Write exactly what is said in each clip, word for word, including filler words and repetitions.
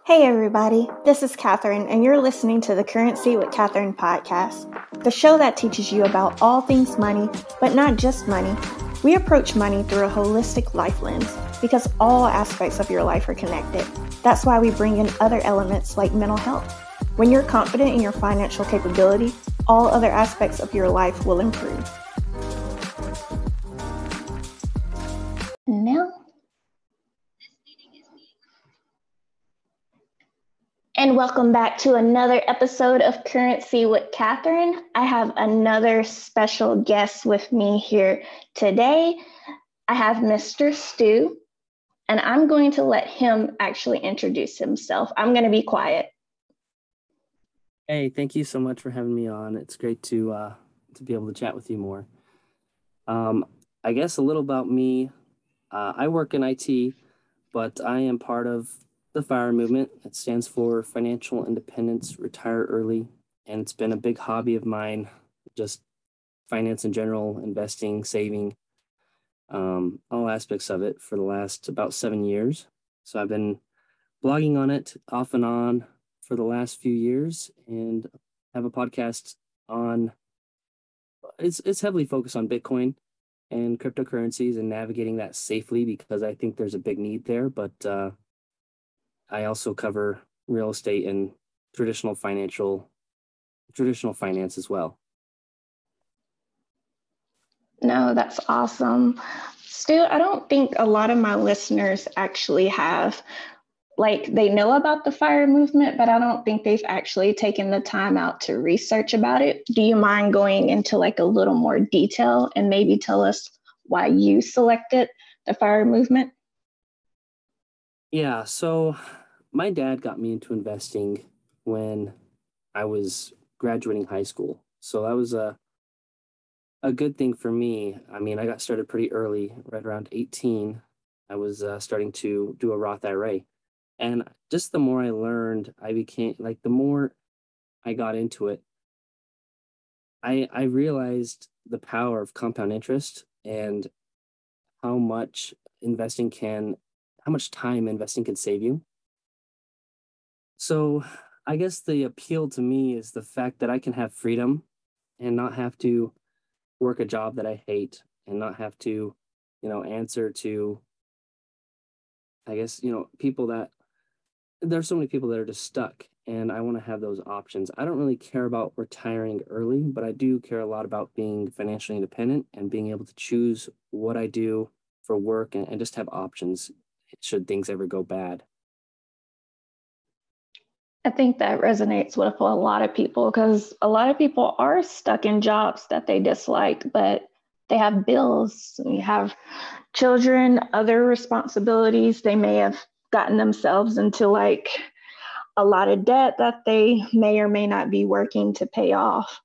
Hey everybody, this is Catherine, and you're listening to the Currency with Catherine podcast, the show that teaches you about all things money, but not just money. We approach money through a holistic life lens because all aspects of your life are connected. That's why we bring in other elements like mental health. When you're confident in your financial capability, all other aspects of your life will improve. Now, and welcome back to another episode of Currency with Catherine. I have another special guest with me here today. I have Mister Stu, and I'm going to let him actually introduce himself. I'm going to be quiet. Hey, thank you so much for having me on. It's great to uh, to be able to chat with you more. Um, I guess a little about me. Uh, I work in I T, but I am part of the FIRE movement. It stands for Financial Independence, Retire Early, and it's been a big hobby of mine, just finance in general, investing, saving, um, all aspects of it for the last about seven years. So I've been blogging on it off and on for the last few years and have a podcast on it's it's heavily focused on Bitcoin and cryptocurrencies and navigating that safely because I think there's a big need there. But uh, I also cover real estate and traditional financial traditional finance as well. No, that's awesome. Stu, I don't think a lot of my listeners actually have, like, they know about the FIRE movement, but I don't think they've actually taken the time out to research about it. Do you mind going into like a little more detail and maybe tell us why you selected the FIRE movement? Yeah, so my dad got me into investing when I was graduating high school. So that was a a good thing for me. I mean, I got started pretty early, right around eighteen. I was uh, starting to do a Roth I R A. And just the more I learned, I became like the more I got into it, I I realized the power of compound interest and how much investing can how much time investing can save you. So, I guess the appeal to me is the fact that I can have freedom and not have to work a job that I hate and not have to, you know, answer to, I guess, you know, people that there's so many people that are just stuck and I want to have those options. I don't really care about retiring early, but I do care a lot about being financially independent and being able to choose what I do for work and, and just have options should things ever go bad. I think that resonates with a lot of people because a lot of people are stuck in jobs that they dislike, but they have bills, you have children, other responsibilities. They may have gotten themselves into like a lot of debt that they may or may not be working to pay off.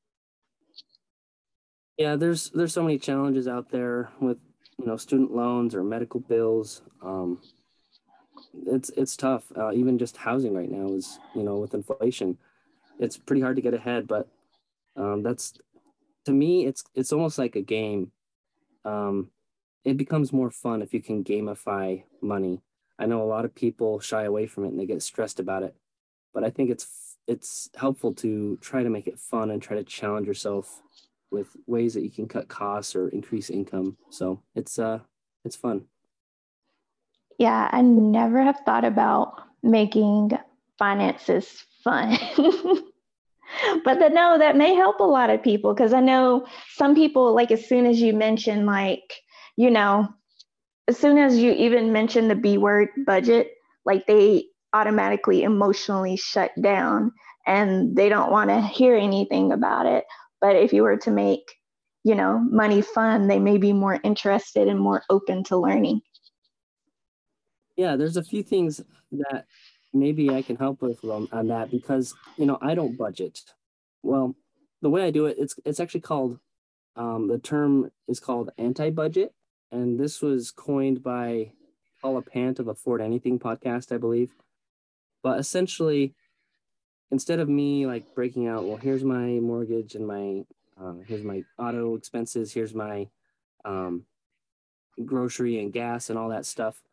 Yeah, there's there's so many challenges out there with, you know, student loans or medical bills. Um, it's it's tough. Uh, even just housing right now is, you know, with inflation, it's pretty hard to get ahead. But um, that's to me, it's it's almost like a game. Um, it becomes more fun if you can gamify money. I know a lot of people shy away from it and they get stressed about it, but I think it's it's helpful to try to make it fun and try to challenge yourself with ways that you can cut costs or increase income. So it's uh it's fun. Yeah, I never have thought about making finances fun. But then, no, that may help a lot of people because I know some people, like, as soon as you mention, like, you know, as soon as you even mention the B word budget, like, they automatically emotionally shut down and they don't want to hear anything about it. But if you were to make, you know, money fun, they may be more interested and more open to learning. Yeah, there's a few things that maybe I can help with on, on that because, you know, I don't budget. Well, the way I do it, it's it's actually called um, the term is called anti-budget, and this was coined by Paula Pant of a Afford Anything podcast, I believe. But essentially, instead of me like breaking out, well, here's my mortgage and my uh, here's my auto expenses, here's my um, grocery and gas and all that stuff.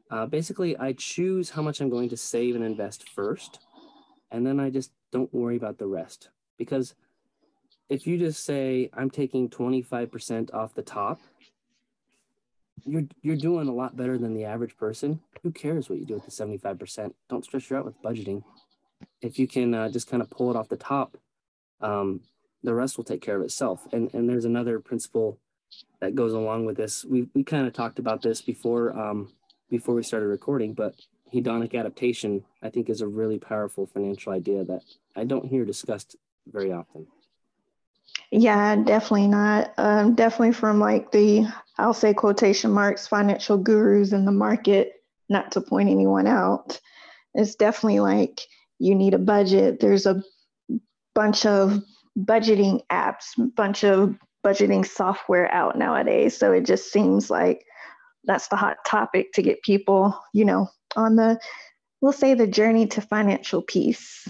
Uh, basically, I choose how much I'm going to save and invest first, and then I just don't worry about the rest. Because if you just say I'm taking twenty-five percent off the top, you're you're doing a lot better than the average person. Who cares what you do with the seventy-five percent? Don't stress you out with budgeting. If you can uh, just kind of pull it off the top, um, the rest will take care of itself. And and there's another principle that goes along with this. We we kind of talked about this before um, before we started recording, but hedonic adaptation, I think, is a really powerful financial idea that I don't hear discussed very often. Yeah, definitely not. Um, definitely from like the, I'll say quotation marks, financial gurus in the market, not to point anyone out. It's definitely like you need a budget. There's a bunch of budgeting apps, bunch of budgeting software out nowadays. So it just seems like that's the hot topic to get people, you know, on the, we'll say the journey to financial peace.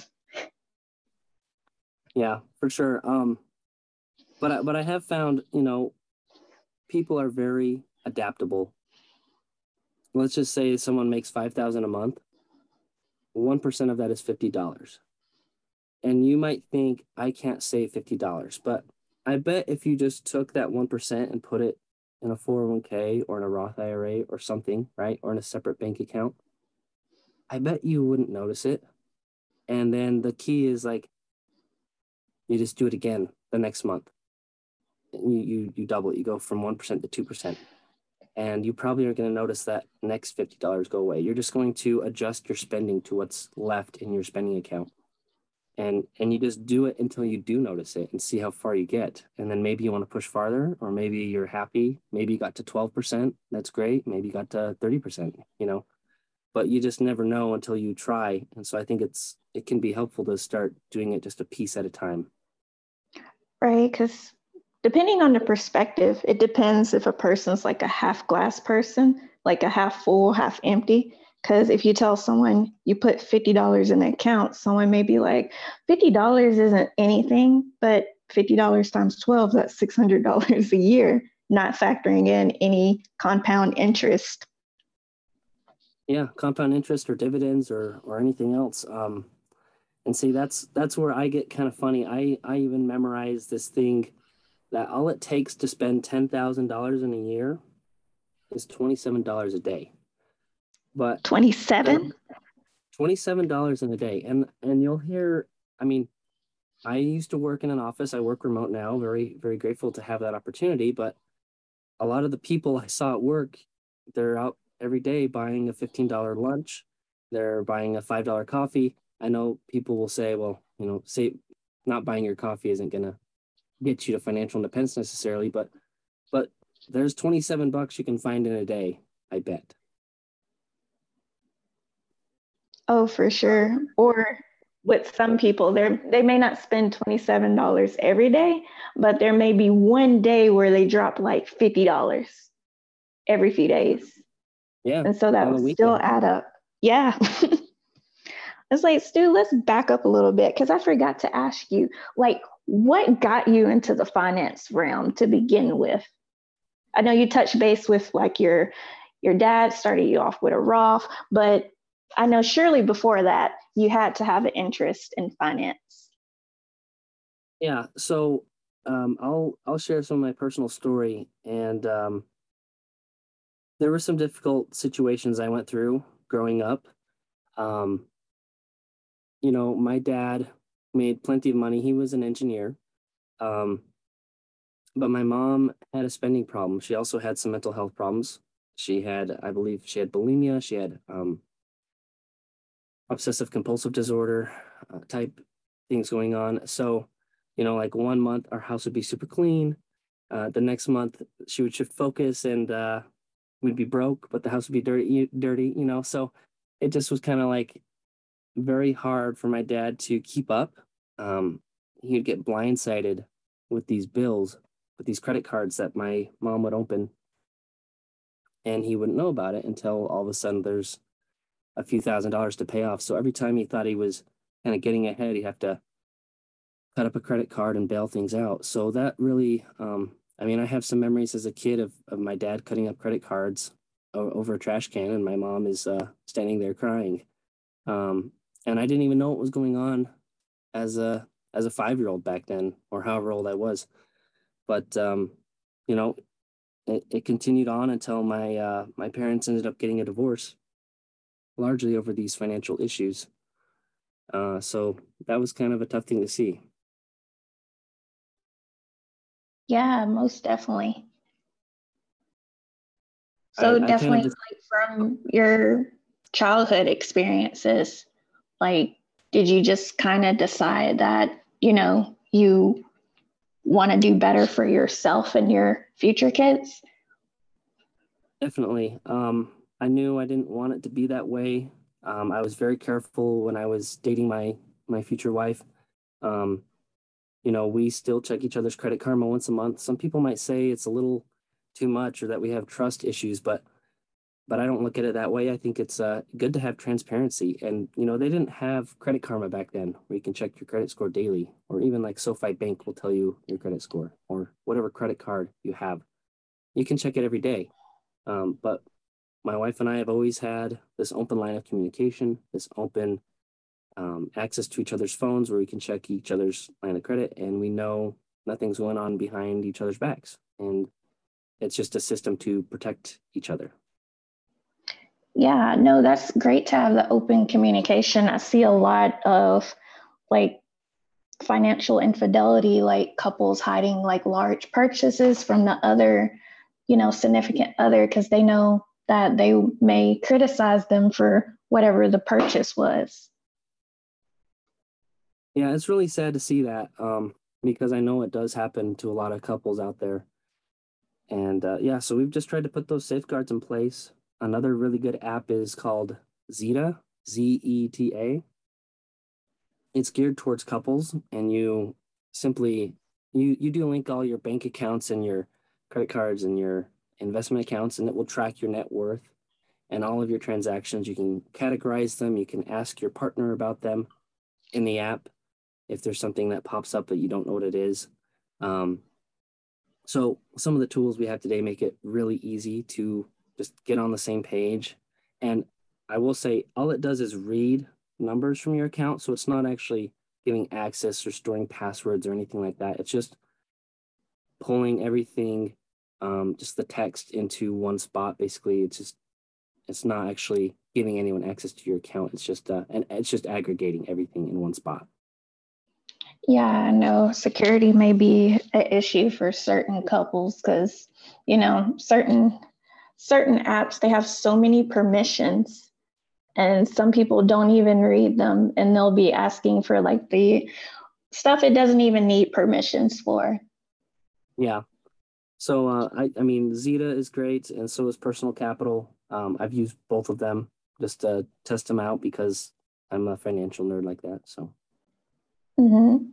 Yeah, for sure. Um, but I, but I have found, you know, people are very adaptable. Let's just say someone makes five thousand a month. one percent of that is fifty dollars. And you might think, I can't save fifty dollars, but I bet if you just took that one percent and put it in a four oh one k or in a Roth I R A or something, right? Or in a separate bank account, I bet you wouldn't notice it. And then the key is like, you just do it again the next month. You, you, you double it, you go from one percent to two percent. And you probably aren't going to notice that next fifty dollars go away. You're just going to adjust your spending to what's left in your spending account. And and you just do it until you do notice it and see how far you get. And then maybe you want to push farther, or maybe you're happy. Maybe you got to twelve percent. That's great. Maybe you got to thirty percent, you know, but you just never know until you try. And so I think it's, it can be helpful to start doing it just a piece at a time. Right. Because depending on the perspective, it depends if a person's like a half glass person, like a half full, half empty. Because if you tell someone you put fifty dollars in an account, someone may be like, fifty dollars isn't anything, but fifty dollars times twelve, that's six hundred dollars a year, not factoring in any compound interest. Yeah, compound interest or dividends or or anything else. Um, and see, that's that's where I get kind of funny. I I even memorized this thing that all it takes to spend ten thousand dollars in a year is twenty-seven dollars a day. But twenty-seven? twenty-seven dollars in a day. And and you'll hear, I mean, I used to work in an office. I work remote now. Very, very grateful to have that opportunity. But a lot of the people I saw at work, they're out every day buying a fifteen dollars lunch. They're buying a five dollars coffee. I know people will say, well, you know, say not buying your coffee isn't going to get you to financial independence necessarily, but but there's twenty-seven bucks you can find in a day, I bet. Oh, for sure. Or with some people, they they may not spend twenty-seven dollars every day, but there may be one day where they drop like fifty dollars every few days. Yeah, And so that on the would still weekend. add up. Yeah. It's like, Stu, let's back up a little bit because I forgot to ask you, like, what got you into the finance realm to begin with? I know you touched base with like your your dad started you off with a Roth, but I know surely before that you had to have an interest in finance. Yeah, so um, I'll I'll share some of my personal story, and um, there were some difficult situations I went through growing up. Um, you know, my dad made plenty of money. He was an engineer. Um, but my mom had a spending problem. She also had some mental health problems. She had, I believe, she had bulimia. She had um, obsessive compulsive disorder uh, type things going on. So, you know, like one month our house would be super clean. Uh, the next month she would shift focus and uh, we'd be broke, but the house would be dirty, dirty, you know. So it just was kind of like very hard for my dad to keep up. Um, he'd get blindsided with these bills, with these credit cards that my mom would open, and he wouldn't know about it until all of a sudden there's a few thousand dollars to pay off. So every time he thought he was kind of getting ahead, he'd have to cut up a credit card and bail things out. So that really, um, I mean, I have some memories as a kid of, of my dad cutting up credit cards. o- over a trash can, and my mom is uh, standing there crying. Um, and I didn't even know what was going on as a as a five year old back then, or however old I was. But um, you know, it, it continued on until my uh, my parents ended up getting a divorce, largely over these financial issues. Uh, so that was kind of a tough thing to see. Yeah, most definitely. I, So I kind of definitely just like from your childhood experiences, like did you just kind of decide that, you know, you want to do better for yourself and your future kids? definitely. Um, I knew I didn't want it to be that way. Um, I was very careful when I was dating my my future wife. Um, you know, we still check each other's Credit Karma once a month. Some people might say it's a little too much or that we have trust issues, but but I don't look at it that way. I think it's uh, good to have transparency. And you know, they didn't have Credit Karma back then, where you can check your credit score daily, or even like SoFi Bank will tell you your credit score, or whatever credit card you have. You can check it every day. Um, but my wife and I have always had this open line of communication, this open um, access to each other's phones where we can check each other's line of credit, and we know nothing's going on behind each other's backs. And it's just a system to protect each other. Yeah, no, that's great to have the open communication. I see a lot of like financial infidelity, like couples hiding like large purchases from the other, you know, significant other because they know that they may criticize them for whatever the purchase was. Yeah, it's really sad to see that um, because I know it does happen to a lot of couples out there. And uh, yeah, so we've just tried to put those safeguards in place. Another really good app is called Zeta, Z E T A. It's geared towards couples, and you simply you you do link all your bank accounts and your credit cards and your investment accounts, and it will track your net worth and all of your transactions. You can categorize them. You can ask your partner about them in the app if there's something that pops up that you don't know what it is. Um, so some of the tools we have today make it really easy to just get on the same page. And I will say all it does is read numbers from your account. So it's not actually giving access or storing passwords or anything like that. It's just pulling everything, um, just the text into one spot. Basically, it's just it's not actually giving anyone access to your account. It's just uh, and it's just aggregating everything in one spot. Yeah, I know security may be an issue for certain couples because, you know, certain certain apps they have so many permissions and some people don't even read them and they'll be asking for like the stuff it doesn't even need permissions for. Yeah. So uh, I I mean Zeta is great, and so is Personal Capital. Um, I've used both of them just to test them out because I'm a financial nerd like that. So Mm-hmm.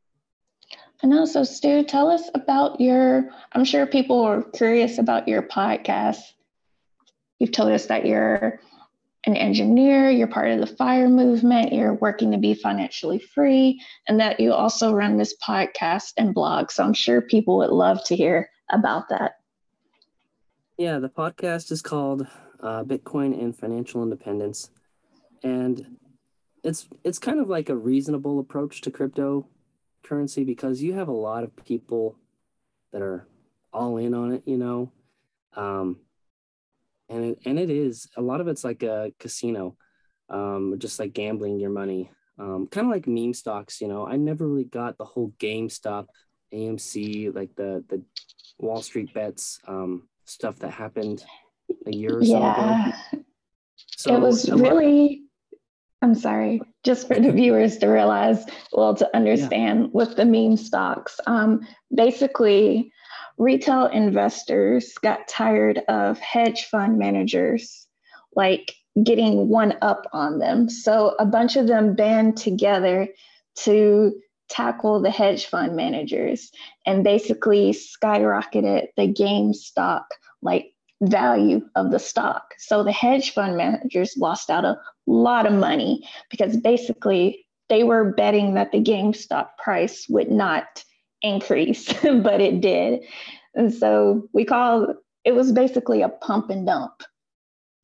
And also, Stu, tell us about your, I'm sure people are curious about your podcast. You've told us that you're an engineer, you're part of the FIRE movement, you're working to be financially free, and that you also run this podcast and blog. So I'm sure people would love to hear about that. yeah, the podcast is called uh, Bitcoin and Financial Independence, and it's it's kind of like a reasonable approach to cryptocurrency because you have a lot of people that are all in on it, you know. Um, and it, and it is a lot of it's like a casino, um, just like gambling your money, um, kind of like meme stocks. You know, I never really got the whole GameStop, A M C, like the the Wall Street bets um, stuff that happened a year or so ago. Yeah, it So was a lot, really, I'm sorry, just for the viewers to realize, well, to yeah, understand with the meme stocks. Um, basically, retail investors got tired of hedge fund managers like getting one up on them. So a bunch of them band together to tackle the hedge fund managers and basically skyrocketed the game stock like value of the stock. So the hedge fund managers lost out a lot of money because basically they were betting that the GameStop price would not increase, but it did. And so we call it was basically a pump and dump.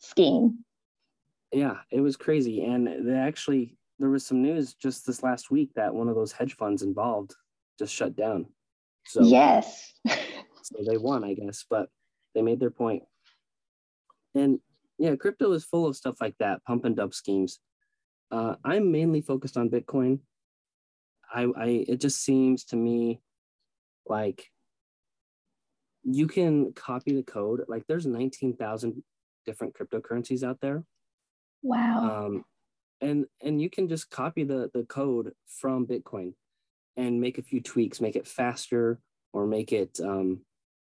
scheme. Yeah, it was crazy. And they actually, there was some news just this last week that one of those hedge funds involved just shut down. So yes. So they won, I guess, but they made their point. And yeah, crypto is full of stuff like that, pump and dump schemes. Uh, I'm mainly focused on Bitcoin. I, I it just seems to me like you can copy the code. Like there's nineteen thousand different cryptocurrencies out there. Wow. Um, and and you can just copy the the code from Bitcoin and make a few tweaks, make it faster, or make it um,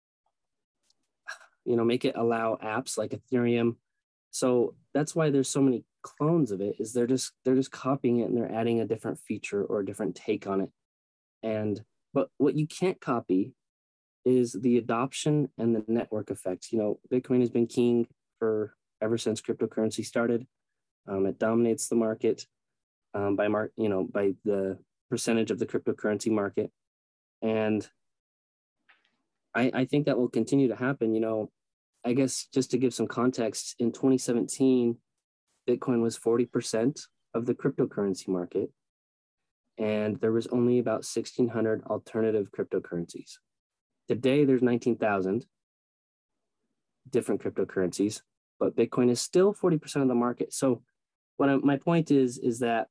you know, make it allow apps like Ethereum. So that's why there's so many clones of it, is they're just they're just copying it and they're adding a different feature or a different take on it. And but what you can't copy is the adoption and the network effects. You know, Bitcoin has been king for ever since cryptocurrency started. Um, it dominates the market um, by mar- you know, by the percentage of the cryptocurrency market. And I, I think that will continue to happen. You know, I guess just to give some context, in twenty seventeen, Bitcoin was forty percent of the cryptocurrency market, and there was only about sixteen hundred alternative cryptocurrencies. Today, there's nineteen thousand different cryptocurrencies, but Bitcoin is still forty percent of the market. So what I, my point is, is that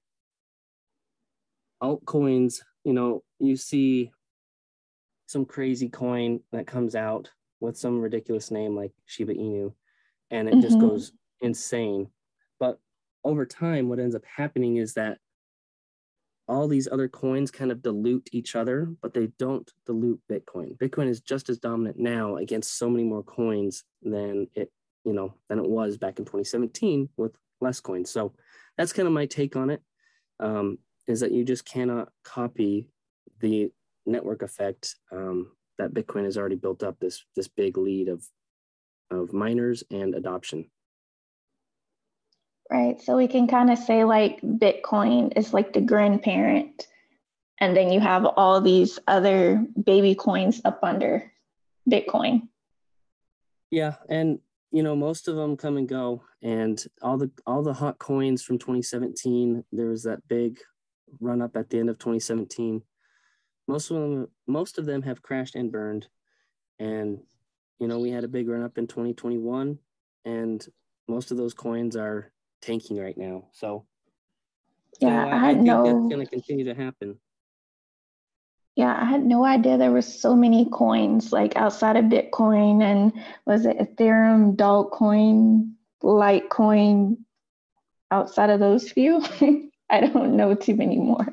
altcoins, you know, you see some crazy coin that comes out with some ridiculous name like Shiba Inu, and it mm-hmm. just goes insane. But over time, what ends up happening is that all these other coins kind of dilute each other, but they don't dilute Bitcoin. Bitcoin is just as dominant now against so many more coins than it, you know, than it was back in twenty seventeen with less coins. So that's kind of my take on it, um, is that you just cannot copy the network effect um, that Bitcoin has already built up, this this big lead of of miners and adoption. Right. So we can kind of say like Bitcoin is like the grandparent, and then you have all these other baby coins up under Bitcoin. Yeah, and you know, most of them come and go, and all the all the hot coins from twenty seventeen, there was that big run up at the end of twenty seventeen. Most of them, most of them have crashed and burned, and you know, we had a big run up in twenty twenty-one, and most of those coins are tanking right now. So, yeah, so I, I, had I think no, that's going to continue to happen. Yeah, I had no idea there was so many coins like outside of Bitcoin, and was it Ethereum, Dogecoin, Litecoin? Outside of those few, I don't know too many more.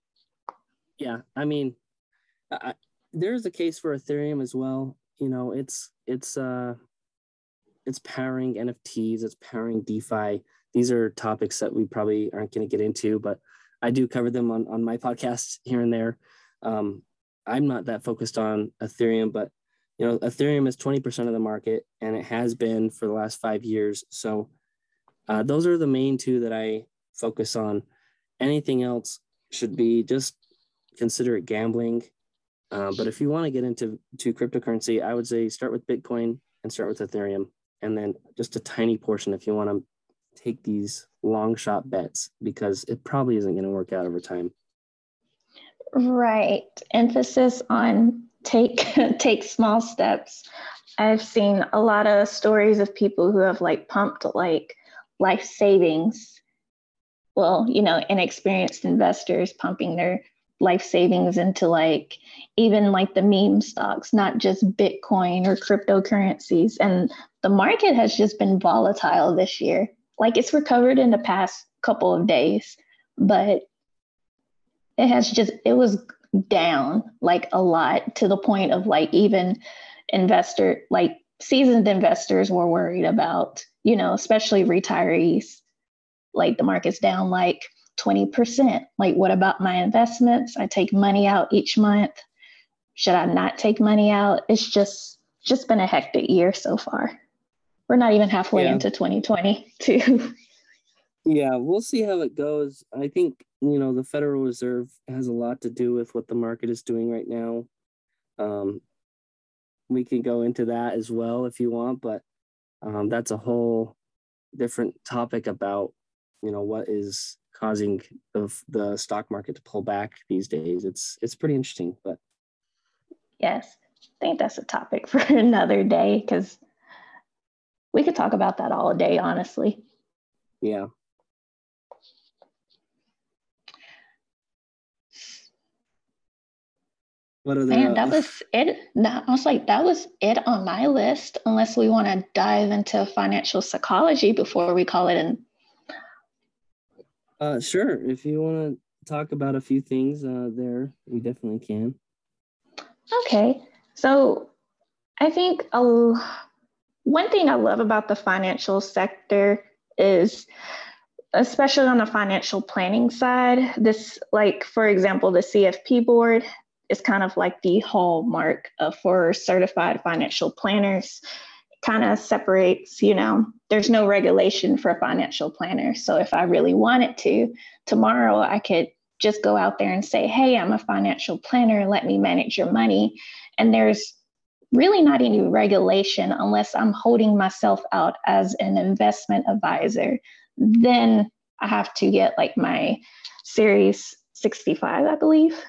Yeah, I mean, I, there's a case for Ethereum as well. You know, it's it's uh, it's powering N F Ts, it's powering DeFi. These are topics that we probably aren't going to get into, but I do cover them on on my podcast here and there. Um, I'm not that focused on Ethereum, but you know, Ethereum is twenty percent of the market, and it has been for the last five years. So uh, those are the main two that I focus on. Anything else should be just consider it gambling. Uh, but if you want to get into to cryptocurrency, I would say start with Bitcoin and start with Ethereum, and then just a tiny portion if you want to take these long shot bets, because it probably isn't going to work out over time. Right. Emphasis on take take small steps. I've seen a lot of stories of people who have like pumped like life savings. Well, you know, inexperienced investors pumping their life savings into like even like the meme stocks, not just Bitcoin or cryptocurrencies. And the market has just been volatile this year. Like it's recovered in the past couple of days, but it has just, it was down like a lot, to the point of like even investor, like seasoned investors were worried about, you know, especially retirees. Like the market's down like twenty percent. Like, what about my investments? I take money out each month. Should I not take money out? It's just, just been a hectic year so far. We're not even halfway yeah. into twenty twenty-two. Yeah, we'll see how it goes. I think, you know, the Federal Reserve has a lot to do with what the market is doing right now. Um, we can go into that as well if you want, but um, that's a whole different topic about, you know, what is causing the, the stock market to pull back these days. It's it's pretty interesting. But yes, I think that's a topic for another day, because we could talk about that all day, honestly. Yeah. What are the, Man, that uh, was it. That, I was like, that was it on my list, unless we want to dive into financial psychology before we call it an. uh, sure. If you want to talk about a few things uh, there, we definitely can. Okay. So I think a, one thing I love about the financial sector is, especially on the financial planning side, this, like, for example, the C F P board is kind of like the hallmark of, for certified financial planners. Kind of separates, you know, there's no regulation for financial planners. So if I really wanted to, tomorrow I could just go out there and say, hey, I'm a financial planner, let me manage your money. And there's really not any regulation unless I'm holding myself out as an investment advisor. Then I have to get like my Series sixty-five, I believe.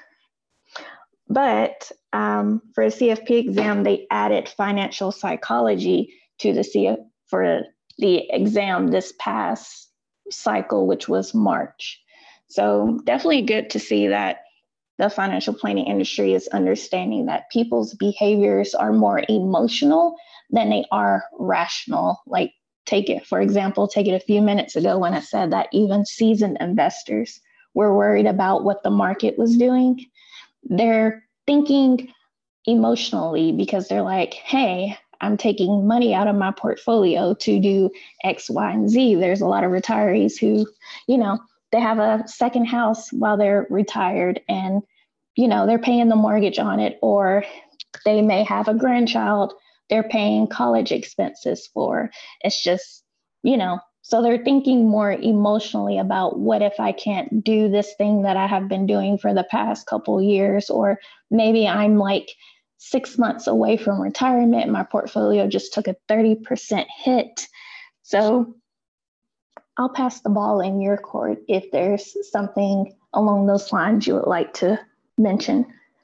But um, for a C F P exam, they added financial psychology to the C F for the exam this past cycle, which was March. So definitely good to see that the financial planning industry is understanding that people's behaviors are more emotional than they are rational. Like, take it, for example, take it a few minutes ago when I said that even seasoned investors were worried about what the market was doing. They're thinking emotionally because they're like, hey, I'm taking money out of my portfolio to do X, Y, and Z. There's a lot of retirees who, you know, they have a second house while they're retired and, you know, they're paying the mortgage on it, or they may have a grandchild they're paying college expenses for. It's just, you know, so they're thinking more emotionally about what if I can't do this thing that I have been doing for the past couple of years, or maybe I'm like six months away from retirement. My portfolio just took a thirty percent hit. So I'll pass the ball in your court if there's something along those lines you would like to mention.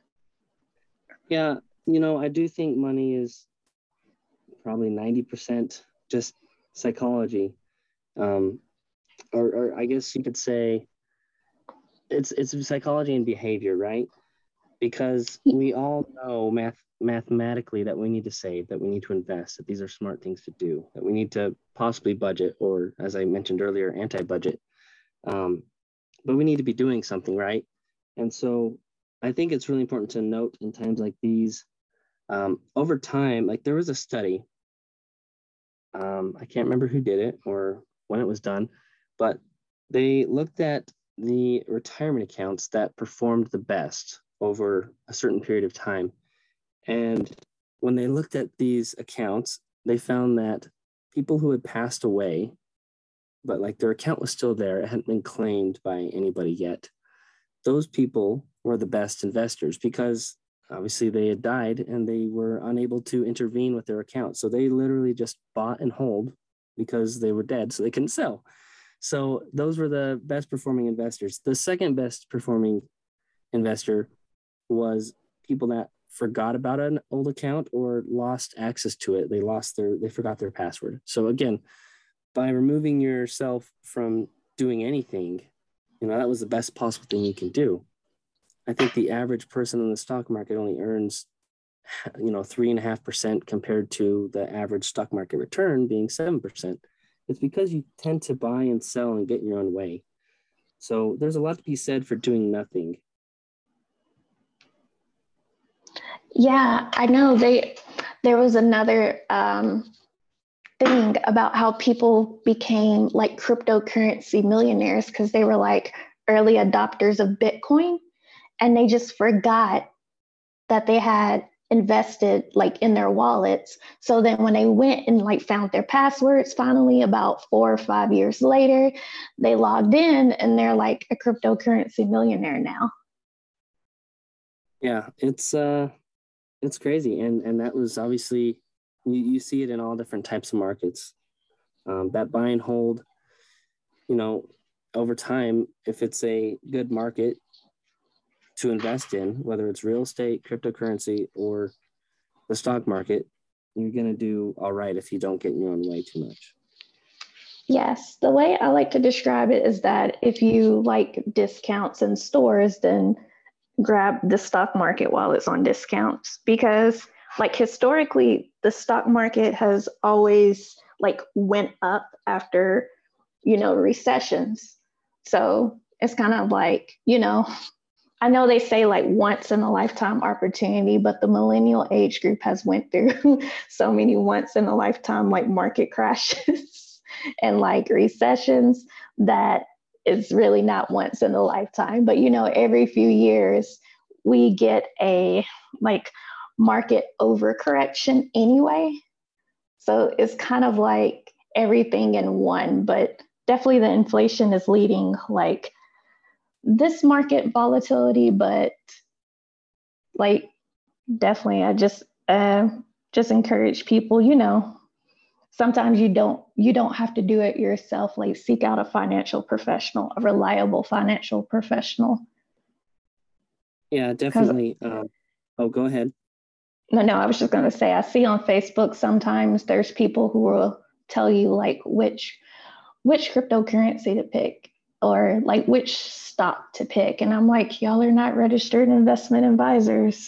Yeah, you know, I do think money is probably ninety percent just psychology. Um, or, or I guess you could say it's it's psychology and behavior, right? Because we all know math mathematically that we need to save, that we need to invest, that these are smart things to do, that we need to possibly budget, or as I mentioned earlier, anti-budget. Um, but we need to be doing something, right? And so I think it's really important to note in times like these, um, over time, like there was a study, um, I can't remember who did it or when it was done, but they looked at the retirement accounts that performed the best over a certain period of time. And when they looked at these accounts, they found that people who had passed away, but like their account was still there, it hadn't been claimed by anybody yet, those people were the best investors because obviously they had died and they were unable to intervene with their account. So they literally just bought and hold because they were dead, so they couldn't sell. So those were the best performing investors. The second best performing investor was people that forgot about an old account or lost access to it. They lost their, they forgot their password. So again, by removing yourself from doing anything, you know, that was the best possible thing you can do. I think the average person in the stock market only earns, you know, three and a half percent compared to the average stock market return being seven percent. It's because you tend to buy and sell and get your own way. So there's a lot to be said for doing nothing. Yeah, I know they there was another um, thing about how people became like cryptocurrency millionaires because they were like early adopters of Bitcoin, and they just forgot that they had invested like in their wallets. So then when they went and like found their passwords finally about four or five years later, they logged in and they're like a cryptocurrency millionaire now. Yeah, it's uh it's crazy. And and that was obviously you, you see it in all different types of markets. Um, that buy and hold, you know, over time, if it's a good market to invest in, whether it's real estate, cryptocurrency, or the stock market, you're going to do all right if you don't get in your own way too much. Yes, the way I like to describe it is that if you like discounts in stores, then grab the stock market while it's on discounts, because like historically the stock market has always like went up after, you know, recessions. So it's kind of like, you know, I know they say like once in a lifetime opportunity, but the millennial age group has went through so many once in a lifetime like market crashes and like recessions that it's really not once in a lifetime. But you know, every few years we get a like market overcorrection anyway. So it's kind of like everything in one, but definitely the inflation is leading like this market volatility, but like definitely I just uh, just encourage people, you know, sometimes you don't you don't have to do it yourself. Like seek out a financial professional, a reliable financial professional. Yeah, definitely. Uh, oh, go ahead. No, no, I was just going to say, I see on Facebook sometimes there's people who will tell you like which which cryptocurrency to pick or like which stock to pick. And I'm like, y'all are not registered investment advisors.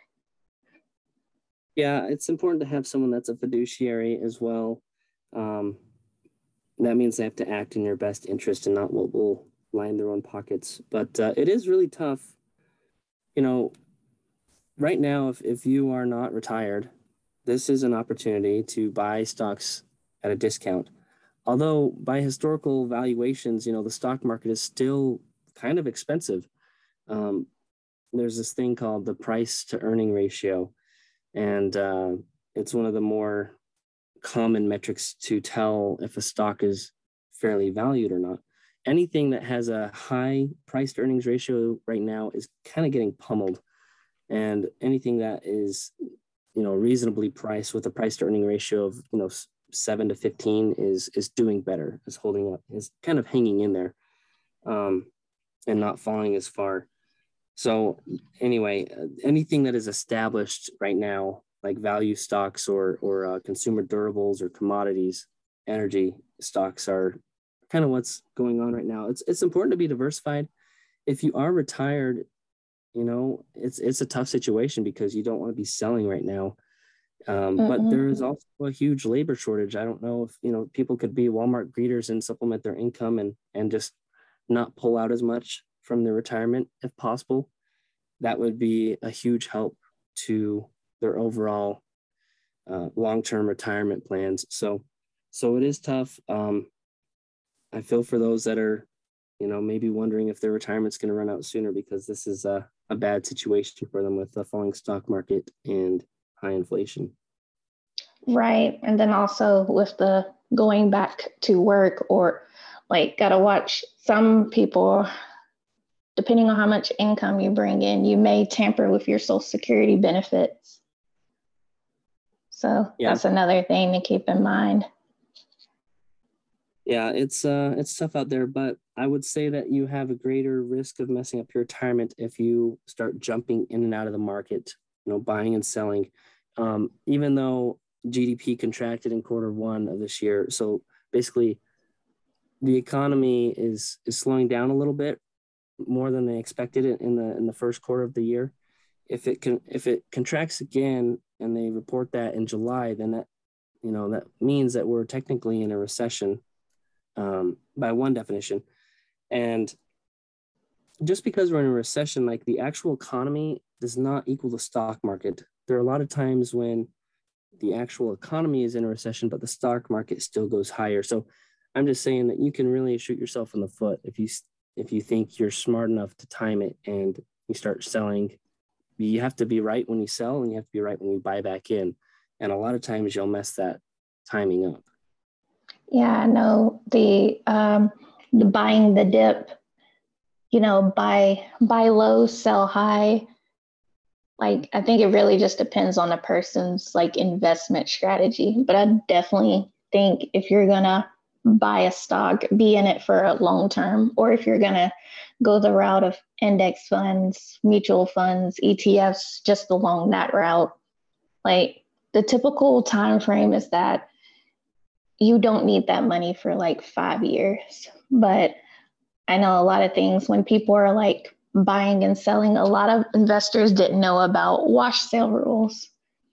Yeah, it's important to have someone that's a fiduciary as well. Um, that means they have to act in your best interest and not what will line their own pockets. But uh, it is really tough. You know, right now, if, if you are not retired, this is an opportunity to buy stocks at a discount. Although by historical valuations, you know, the stock market is still kind of expensive. Um, there's this thing called the price to earning ratio. And uh, it's one of the more common metrics to tell if a stock is fairly valued or not. Anything that has a high price to earnings ratio right now is kind of getting pummeled. And anything that is, you know, reasonably priced with a price to earning ratio of, you know, seven to fifteen is is doing better, is holding up, is kind of hanging in there, um, and not falling as far. So anyway, anything that is established right now, like value stocks or or uh, consumer durables or commodities, energy stocks are kind of what's going on right now. It's it's important to be diversified. If you are retired, you know, it's it's a tough situation because you don't want to be selling right now. Um, but there is also a huge labor shortage. I don't know if, you know, people could be Walmart greeters and supplement their income and and just not pull out as much from their retirement if possible. That would be a huge help to their overall uh, long-term retirement plans. So, so it is tough. Um, I feel for those that are, you know, maybe wondering if their retirement's going to run out sooner because this is a, a bad situation for them with the falling stock market and high inflation. Right. And then also with the going back to work or like gotta watch some people, depending on how much income you bring in, you may tamper with your Social Security benefits. So yeah. That's another thing to keep in mind. Yeah, it's uh, it's tough out there, but I would say that you have a greater risk of messing up your retirement if you start jumping in and out of the market, you know, buying and selling. Um, even though G D P contracted in quarter one of this year, so basically, the economy is is slowing down a little bit more than they expected it in the in the first quarter of the year. If it can if it contracts again and they report that in July, then that, you know, that means that we're technically in a recession. Um, by one definition. And just because we're in a recession, like the actual economy does not equal the stock market. There are a lot of times when the actual economy is in a recession, but the stock market still goes higher. So I'm just saying that you can really shoot yourself in the foot if you if you think you're smart enough to time it and you start selling. You have to be right when you sell and you have to be right when you buy back in. And a lot of times you'll mess that timing up. Yeah, I know the um, the buying the dip, you know, buy buy low, sell high. Like I think it really just depends on the person's like investment strategy. But I definitely think if you're going to buy a stock, be in it for a long term, or if you're going to go the route of index funds, mutual funds, E T Fs, just along that route. Like the typical time frame is that you don't need that money for like five years. But I know a lot of things when people are like buying and selling, a lot of investors didn't know about wash sale rules.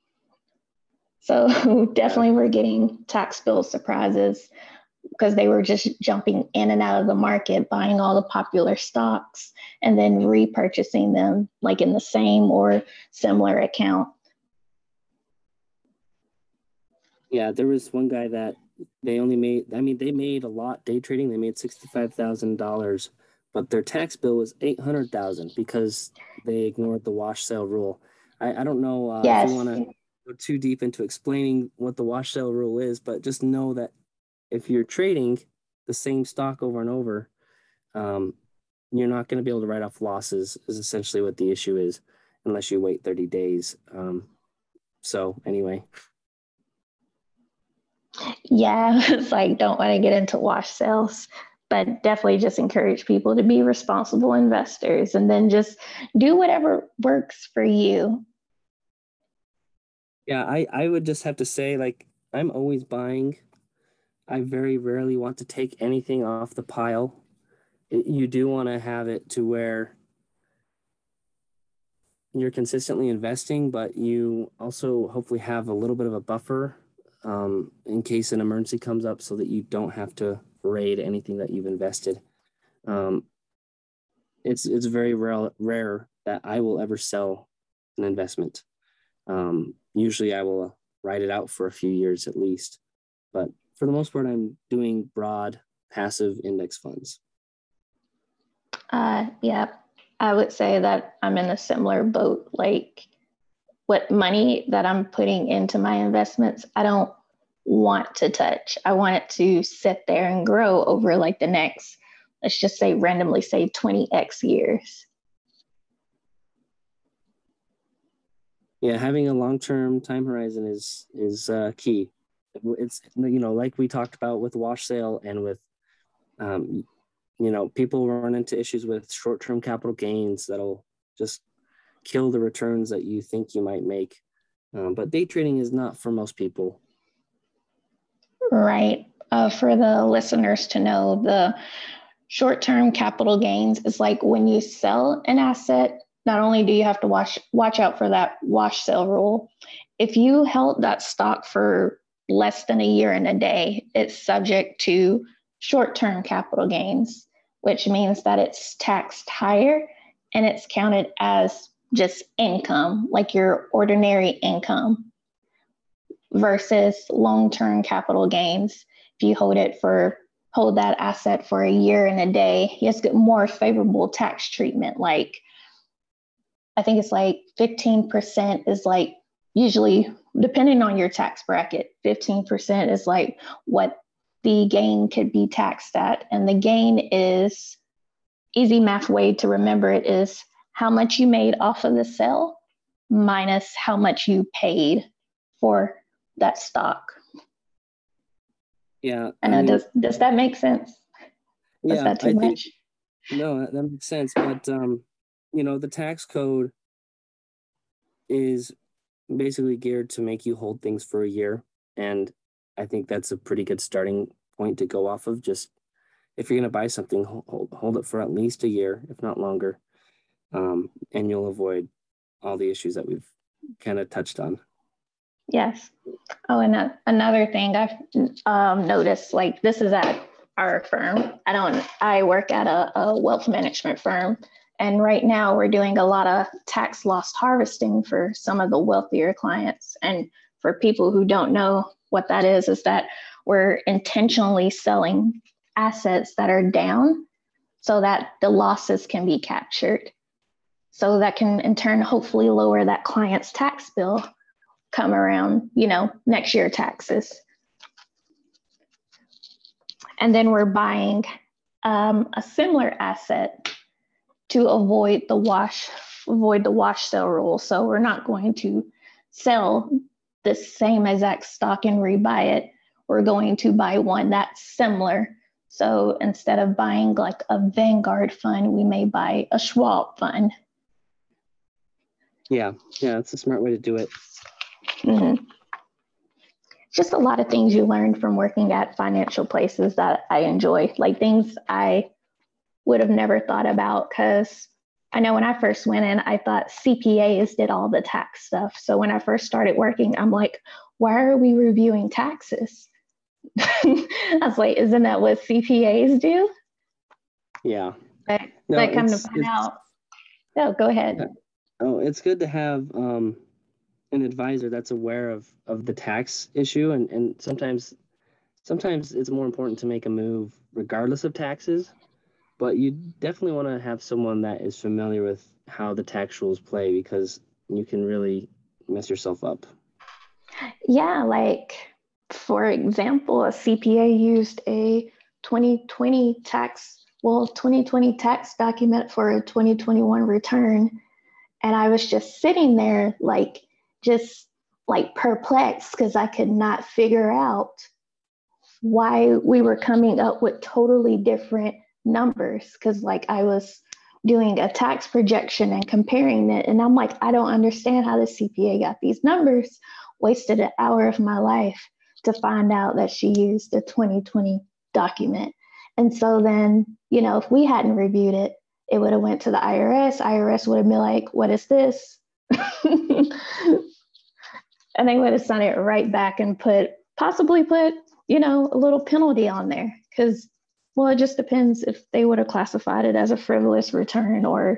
So definitely we're getting tax bill surprises because they were just jumping in and out of the market, buying all the popular stocks and then repurchasing them like in the same or similar account. Yeah, there was one guy that they only made, I mean, they made a lot day trading. They made sixty-five thousand dollars, but their tax bill was eight hundred thousand dollars because they ignored the wash sale rule. I, I don't know uh, Yes. if you want to go too deep into explaining what the wash sale rule is, but just know that if you're trading the same stock over and over, um, you're not going to be able to write off losses is essentially what the issue is, unless you wait thirty days. Um, so anyway. Yeah, it's like, don't want to get into wash sales, but definitely just encourage people to be responsible investors and then just do whatever works for you. Yeah, I, I would just have to say, like, I'm always buying. I very rarely want to take anything off the pile. It, you do want to have it to where you're consistently investing, but you also hopefully have a little bit of a buffer um, in case an emergency comes up so that you don't have to raid anything that you've invested. Um, it's it's very rare, rare that I will ever sell an investment. Um, usually I will ride it out for a few years at least. But for the most part, I'm doing broad passive index funds. Uh, yeah, I would say that I'm in a similar boat. Like what money that I'm putting into my investments, I don't want to touch. I want it to sit there and grow over like the next, let's just say randomly say twenty X years. Yeah, having a long-term time horizon is is uh, key. It's, you know, like we talked about with wash sale and with, um, you know, people run into issues with short-term capital gains that'll just kill the returns that you think you might make. Um, but day trading is not for most people. Right. Uh, for the listeners to know, the short-term capital gains is like when you sell an asset, not only do you have to watch watch out for that wash sale rule, if you held that stock for less than a year and a day, it's subject to short-term capital gains, which means that it's taxed higher and it's counted as just income, like your ordinary income, versus long-term capital gains. If you hold it for hold that asset for a year and a day, you just get more favorable tax treatment. Like I think it's like fifteen percent is like usually, depending on your tax bracket, fifteen percent is like what the gain could be taxed at. And the gain is, easy math way to remember it is how much you made off of the sale minus how much you paid for that stock. Yeah. I know, I mean, does does that make sense? Yeah, is that too I much? think, no, that, that makes sense. But, um, you know, the tax code is basically geared to make you hold things for a year. And I think that's a pretty good starting point to go off of. Just if you're going to buy something, hold, hold it for at least a year, if not longer. Um, and you'll avoid all the issues that we've kind of touched on. Yes. Oh, and that, another thing I've um, noticed, like this is at our firm. I don't, I work at a, a wealth management firm. And right now we're doing a lot of tax loss harvesting for some of the wealthier clients. And for people who don't know what that is, is that we're intentionally selling assets that are down so that the losses can be captured. So that can in turn hopefully lower that client's tax bill come around, you know, next year taxes. And then we're buying um, a similar asset to avoid the wash, avoid the wash sale rule. So we're not going to sell the same exact stock and rebuy it. we're going to buy one that's similar. So instead of buying like a Vanguard fund, we may buy a Schwab fund. Yeah, yeah, that's a smart way to do it. Mm-hmm. Just a lot of things you learn from working at financial places that I enjoy, like things I would have never thought about, because I know when I first went in, I thought C P As did all the tax stuff. So when I first started working, I'm like, why are we reviewing taxes? I was like, isn't that what C P As do? Yeah. But, no, but come to find out, no, go ahead. Yeah. Oh, it's good to have um, an advisor that's aware of, of the tax issue. And, and sometimes, sometimes it's more important to make a move regardless of taxes, but you definitely want to have someone that is familiar with how the tax rules play, because you can really mess yourself up. Yeah, like, for example, a C P A used a twenty twenty tax, well, twenty twenty tax document for a twenty twenty-one return. And I was just sitting there, like, just like perplexed, because I could not figure out why we were coming up with totally different numbers. Because, like, I was doing a tax projection and comparing it, and I'm like, I don't understand how the C P A got these numbers. Wasted an hour of my life to find out that she used a twenty twenty document. And so then, you know, if we hadn't reviewed it, it would have went to the I R S. I R S would have been like, what is this? And they would have sent it right back and put, possibly put, you know, a little penalty on there. Because, well, it just depends if they would have classified it as a frivolous return or.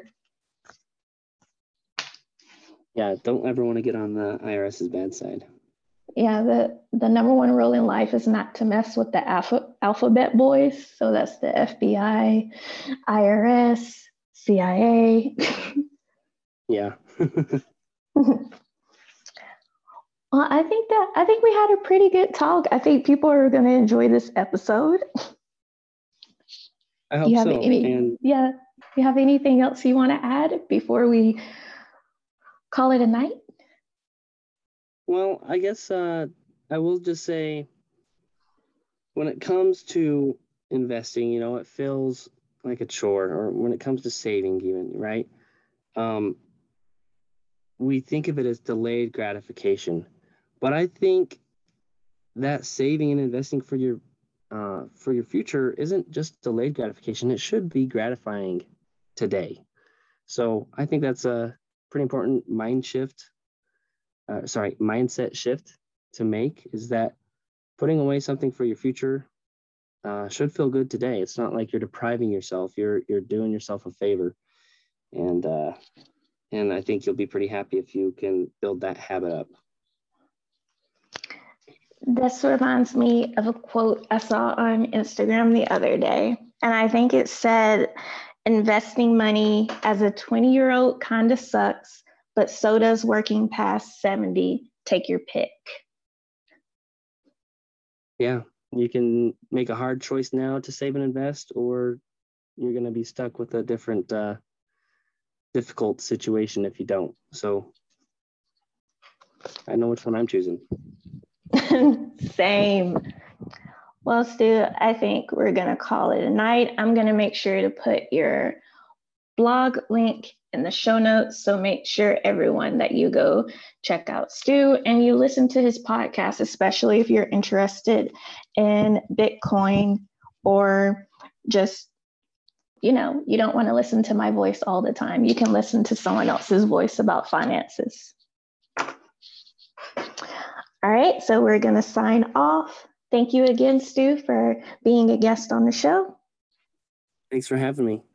Yeah, don't ever want to get on the IRS's bad side. Yeah, the, the number one rule in life is not to mess with the alpha, alphabet boys. So that's the F B I, I R S, C I A. Yeah. Well, I think that I think we had a pretty good talk. I think people are going to enjoy this episode. I hope you have so. Any, and yeah. You have anything else you want to add before we call it a night? Well, I guess uh, I will just say, when it comes to investing, you know, it feels like a chore, or when it comes to saving even, right? Um, we think of it as delayed gratification. But I think that saving and investing for your uh, for your future isn't just delayed gratification. It should be gratifying today. So I think that's a pretty important mind shift. Uh, sorry, mindset shift to make, is that putting away something for your future uh, should feel good today. It's not like you're depriving yourself. You're you're doing yourself a favor, and uh, and I think you'll be pretty happy if you can build that habit up. This reminds me of a quote I saw on Instagram the other day, and I think it said, "Investing money as a twenty-year-old kind of sucks, but so does working past seventy. Take your pick." Yeah, you can make a hard choice now to save and invest, or you're going to be stuck with a different uh, difficult situation if you don't. So I know which one I'm choosing. Same. Well, Stu, I think we're going to call it a night. I'm going to make sure to put your blog link in the show notes. So make sure, everyone, that you go check out Stu and you listen to his podcast, especially if you're interested in Bitcoin, or just, you know, you don't want to listen to my voice all the time. You can listen to someone else's voice about finances. All right, so we're going to sign off. Thank you again, Stu, for being a guest on the show. Thanks for having me.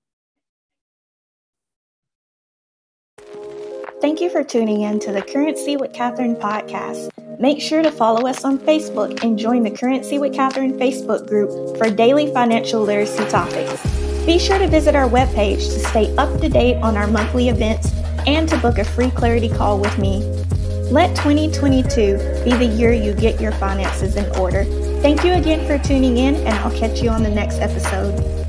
Thank you for tuning in to the Currency with Catherine podcast. Make sure to follow us on Facebook and join the Currency with Catherine Facebook group for daily financial literacy topics. Be sure to visit our webpage to stay up to date on our monthly events and to book a free clarity call with me. Let twenty twenty-two be the year you get your finances in order. Thank you again for tuning in, and I'll catch you on the next episode.